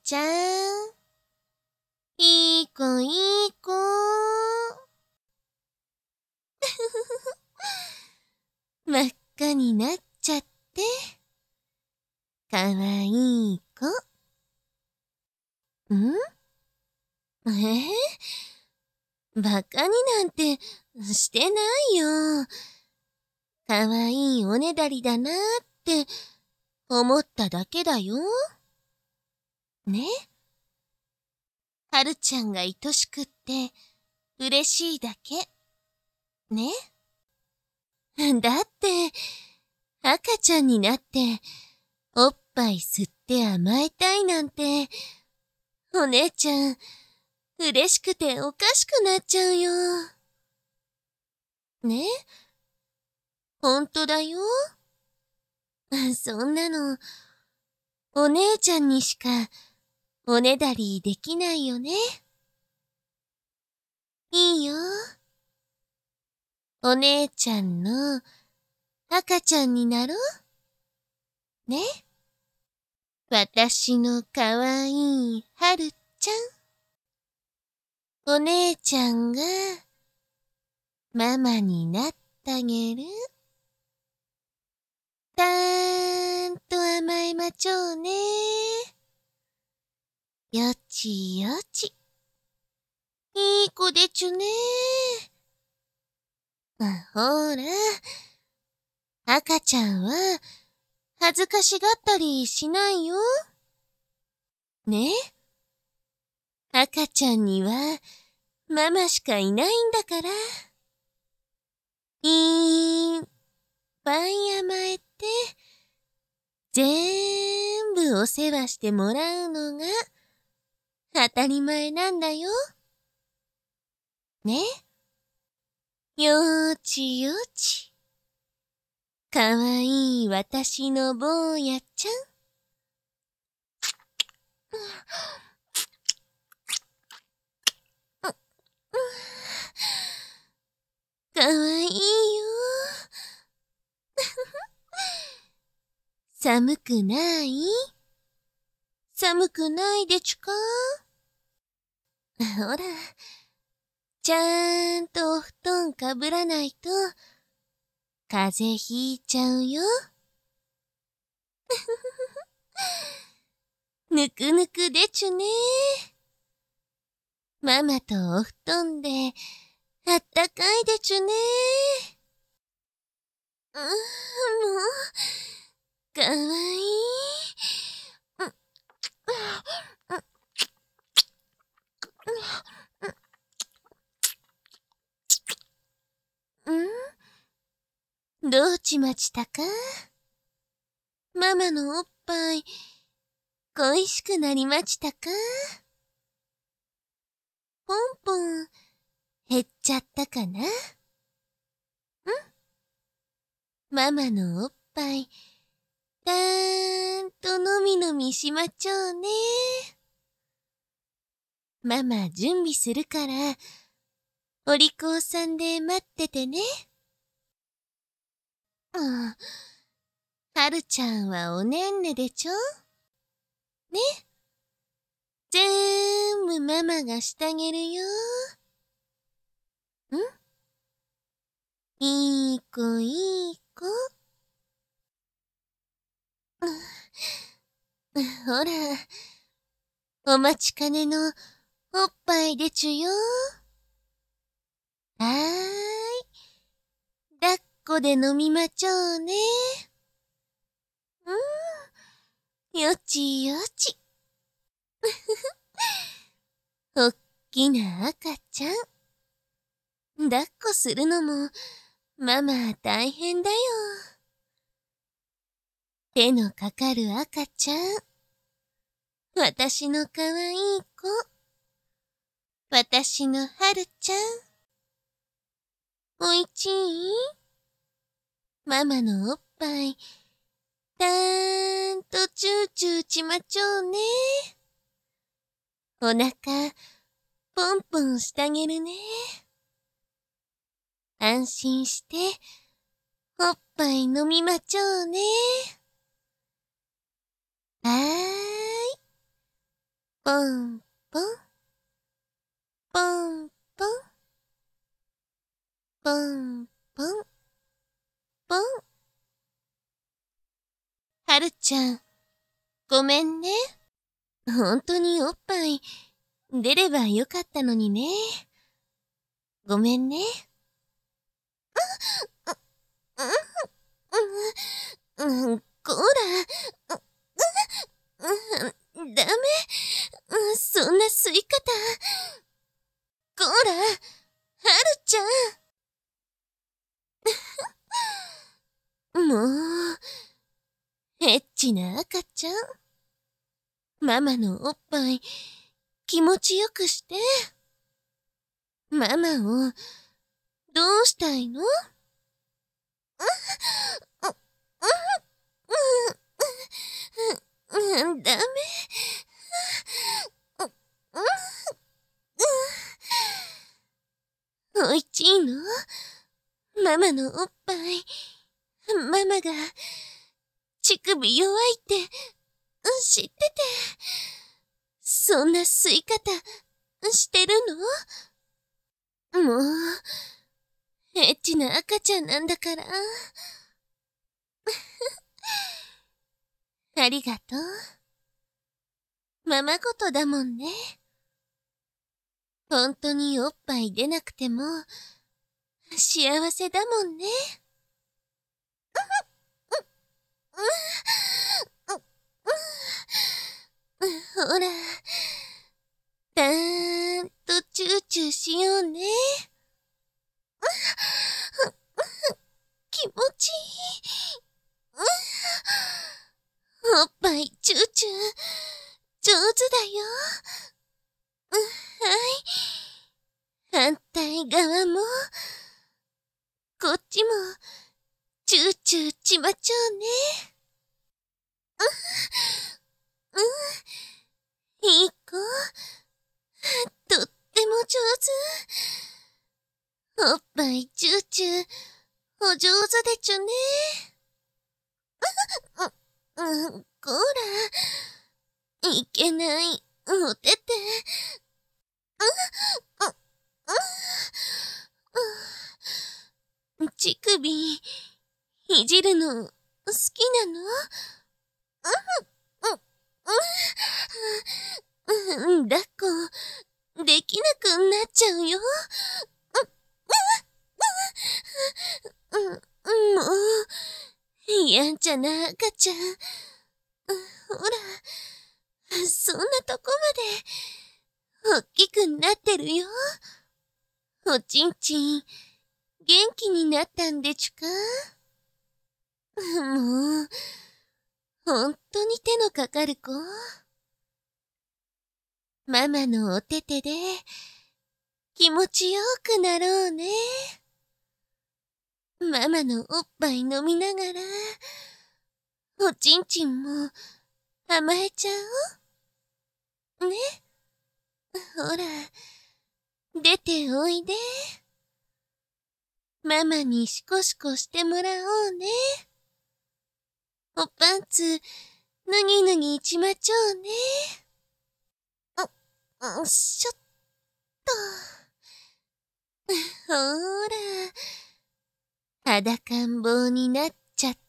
ちゃん。いい子いい子。真っ赤になっちゃって。かわいい子。ん？バカになんてしてないよ。かわいいおねだりだなって思っただけだよ。ね？はるちゃんが愛しくって嬉しいだけ。ね？だって、赤ちゃんになっておっぱい吸って甘えたいなんて、お姉ちゃん、嬉しくておかしくなっちゃうよ。ね？ほんとだよ。そんなの、お姉ちゃんにしかおねだりできないよね。いいよ。お姉ちゃんの赤ちゃんになろう。ね。私のかわいいはるちゃん。お姉ちゃんがママになってあげる。たーんと甘えまちょうね。よちよち。いい子でちゅね。ほら、赤ちゃんは恥ずかしがったりしないよ。ね？赤ちゃんにはママしかいないんだから。いっぱい甘えて、全部お世話してもらうのが当たり前なんだよ。ね？よーちよち。かわいい私の坊やちゃん。かわいいよ。寒くない？寒くないでちゅか？ほら、ちゃんとお布団かぶらないと、風邪ひいちゃうよ。ぬくぬくでちゅね。ママとお布団であったかいでちゅね。もう、かわいい。どうちまちたか？ママのおっぱい、恋しくなりまちたか？ポンポン、減っちゃったかな？ママのおっぱい、たーんとのみのみしまちょうね。ママ準備するから、お利口さんで待っててね。はるちゃんはおねんねでちょ？ね？ぜーんぶママがしてあげるよ。いい子いい子。ほら、お待ちかねのおっぱいでちゅよ。はーい。抱っこで飲みまちょうね。よちよち。おっきな赤ちゃん。抱っこするのも、ママ大変だよ。手のかかる赤ちゃん。私のかわいい子。私のはるちゃん。おいちい？ママのおっぱい、たーんとチューチューちまちょうね。お腹、ポンポンしてあげるね。安心して、おっぱい飲みまちょうね。はーい。 ポンポン、ポンポン、ポンポン、ポン。はるちゃん、ごめんね。ほんとにおっぱい出ればよかったのにね。ごめんね。こら。ダメ。そんな吸い方。こら、はるちゃん。もう、エッチな赤ちゃん。ママのおっぱい、気持ちよくして。ママを、どうしたいの？ダメ。おいちいの？ママのおっぱい。ママが、乳首弱いって、知ってて。そんな吸い方、してるの？もう、エッチな赤ちゃんなんだから。ありがとう。ママごとだもんね。ほんとにおっぱい出なくても、幸せだもんね。ほら、たーんとチューチューしようね。気持ちいい。おっぱいチューチュー、上手だよ。はい。反対側も、こっちも、チューチューちまちょうね。いい子。とっても上手。おっぱいチューチュー、お上手でちゅね。こら。いけない。おてて。乳首、いじるの、好きなの？抱っこ、できなくなっちゃうよ。もう、やんちゃな赤ちゃん。ほら、そんなとこまで、おっきくなってるよ。おちんちん、元気になったんでちゅか？もう、ほんとに手のかかる子。ママのお手手で、気持ちよくなろうね。ママのおっぱい飲みながら、おちんちんも甘えちゃおう。ね。ほら、出ておいで。ママにシコシコしてもらおうね。おパンツ、脱ぎ脱ぎちまちょうね。しょっと。ほーら、裸ん坊になっちゃった。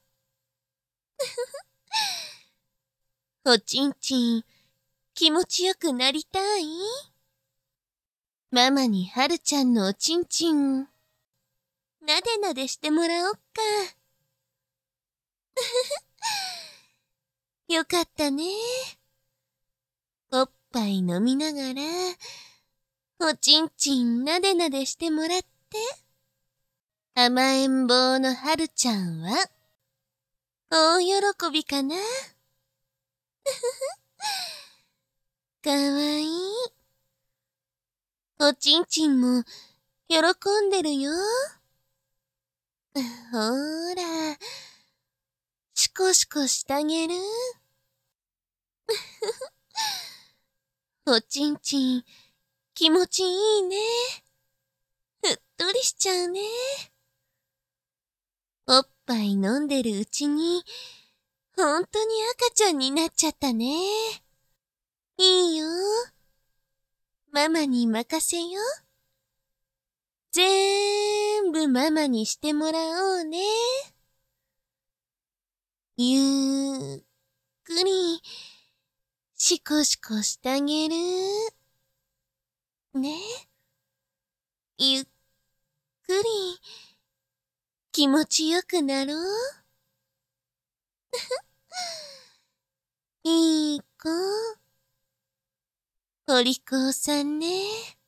おちんちん、気持ちよくなりたい？ママにはるちゃんのおちんちん、なでなでしてもらおっか。よかったね。おっぱい飲みながら、おちんちんなでなでしてもらって。甘えん坊のはるちゃんは、大喜びかな。かわいい。おちんちんも、喜んでるよ。ほーら、シコシコしてあげる。おちんちん、気持ちいいね。ふっとりしちゃうね。おっぱい飲んでるうちに、ほんとに赤ちゃんになっちゃったね。 いいよ。ママに任せよ。全部ママにしてもらおうね。ゆっくり、しこしこしてあげる。ね。ゆっくり、気持ちよくなろう。いい子。お利口さんね。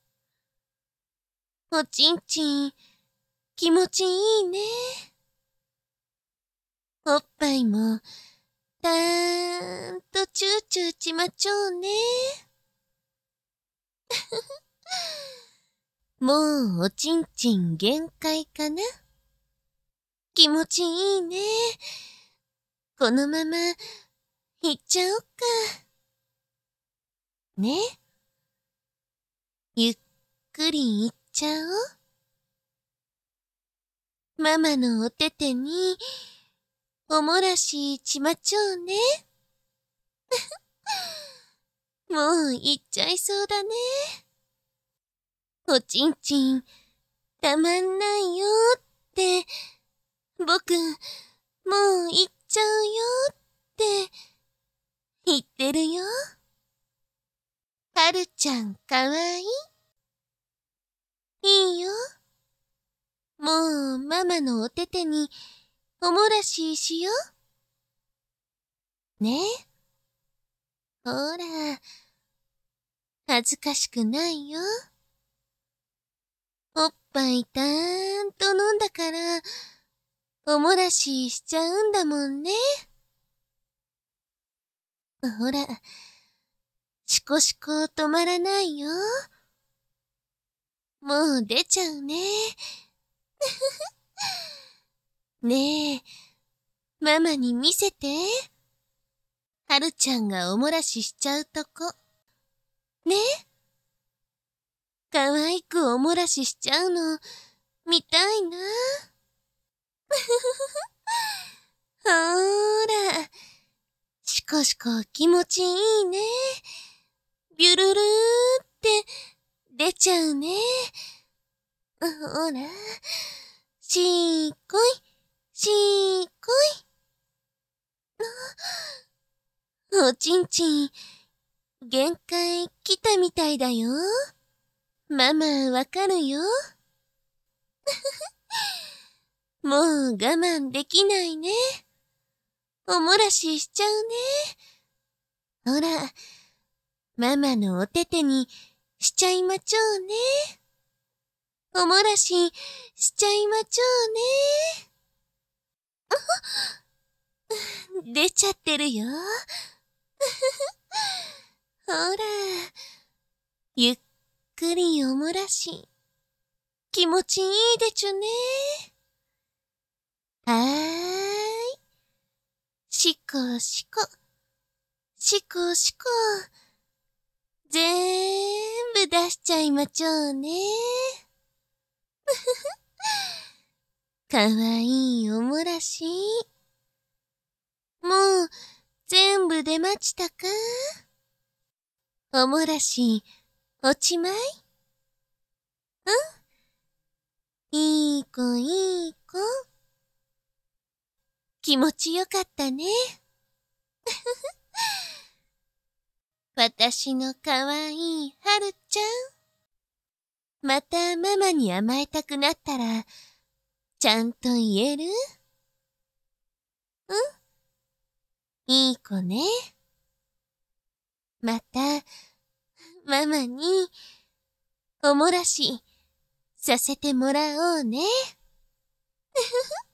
おちんちん、気持ちいいね。おっぱいも、たーんとチューチューちまちょうね。もうおちんちん限界かな。気持ちいいね。このまま、いっちゃおっか。ね。ゆっくりいっちゃお。ママのお手手に、おもらしちまちょうね。もういっちゃいそうだね。おちんちん、たまんないよって、僕、もういっちゃうよって言ってるよ。はるちゃんかわいい？いいよ。もうママのお手手におもらししよう。ね。ほら、恥ずかしくないよ。おっぱいたーんと飲んだから、おもらししちゃうんだもんね。ほら、しこしこ止まらないよ。もう出ちゃうね。ねえ、ママに見せて。はるちゃんがおもらししちゃうとこ。ね。かわいくおもらししちゃうの、見たいな。ほーら、しこしこ気持ちいいね。ビュルルーって出ちゃうね。ほら、しーこい、しーこい。おちんちん、限界来たみたいだよ。ママわかるよ。もう我慢できないね。おもらししちゃうね。ほら、ママのお手手にしちゃいまちょうね。おもらししちゃいまちょうね。出ちゃってるよ。ほら、ゆっくりおもらし。気持ちいいでちゅね。はーい。しこしこ。しこしこ。ぜーんぶ出しちゃいまちょうね。かわいいおもらし。もう、全部出まちたか？おもらし、おちまい？いい子いい子。気持ちよかったね。私のかわいいはるちゃん。またママに甘えたくなったら、ちゃんと言える？いい子ね。また、ママに、おもらし、させてもらおうね。